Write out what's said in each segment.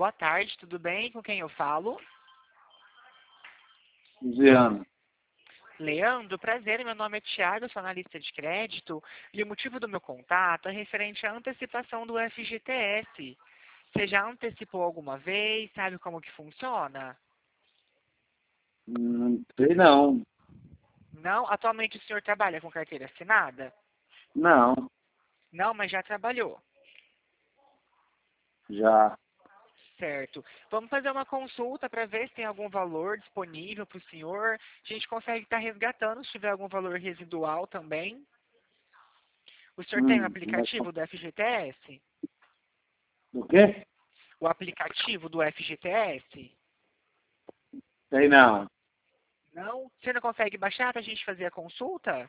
Boa tarde, tudo bem? Com quem eu falo? Luciano. Leandro, prazer, meu nome é Thiago, eu sou analista de crédito e o motivo do meu contato é referente à antecipação do FGTS. Você já antecipou alguma vez? Sabe como que funciona? Não sei não. Não? Atualmente o senhor trabalha com carteira assinada? Não, Não, mas já trabalhou. já. Certo. Vamos fazer uma consulta para ver se tem algum valor disponível para o senhor. A gente consegue estar resgatando se tiver algum valor residual também. O senhor tem o Mas aplicativo do FGTS? do quê? O aplicativo do FGTS? Sei não. Não? Você não consegue baixar para a gente fazer a consulta?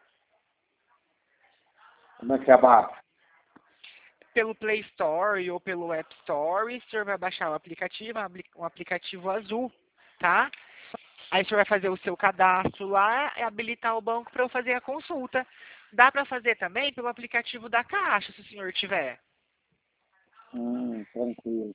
Como é que abaixa? Pelo Play Store ou pelo App Store, o senhor vai baixar o aplicativo, um aplicativo azul, tá? Aí o senhor vai fazer o seu cadastro lá e habilitar o banco para eu fazer a consulta. Dá para fazer também pelo aplicativo da Caixa, se o senhor tiver. Tranquilo.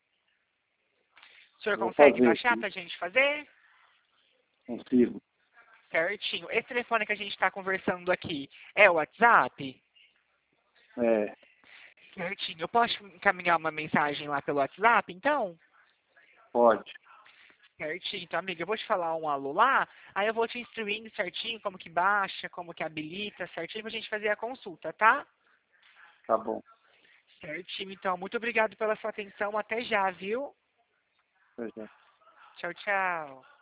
O senhor Vou consegue fazer, baixar sim. para a gente fazer? Consigo. Certinho. Esse telefone que a gente está conversando aqui é o WhatsApp? É, Certinho. Eu posso encaminhar uma mensagem lá pelo WhatsApp, então? pode. Certinho. Então, amiga, eu vou te falar um alô lá, aí eu vou te instruindo certinho como que baixa, como que habilita, certinho, pra gente fazer a consulta, tá? Tá bom. Certinho. Então, muito obrigado pela sua atenção. Até já, viu? Pois é. Tchau, tchau.